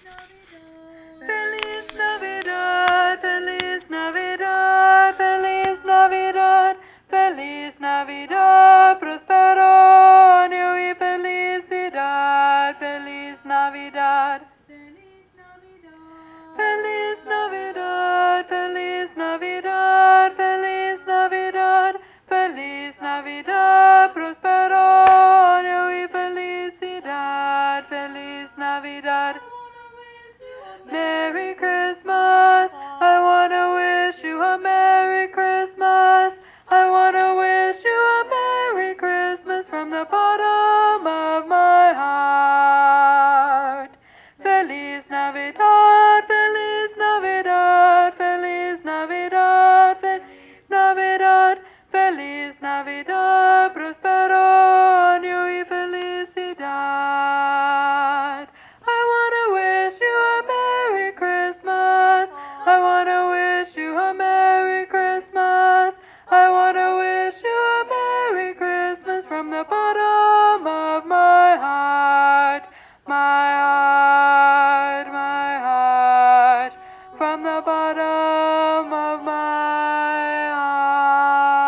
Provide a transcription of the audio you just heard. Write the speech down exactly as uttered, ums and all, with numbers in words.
Feliz Navidad, Feliz Navidad, Feliz Navidad, Feliz Navidad, prospero año y felicidad, Feliz Navidad. Feliz Navidad, Feliz Navidad, Feliz Navidad, Feliz Navidad, prospero año y felicidad, Feliz Navidad. Merry Christmas, I wanna wish you a Merry Christmas. I wanna wish you a Merry Christmas from the bottom of my heart. Feliz Navidad, Feliz Navidad, Feliz Navidad, Feliz Navidad, Feliz Navidad, prospero año y felicidad. I wanna wish you a Merry Christmas. I wanna wish you a Merry Christmas. I wanna wish you a Merry Christmas from the bottom of my heart. My heart, my heart, from the bottom of my heart.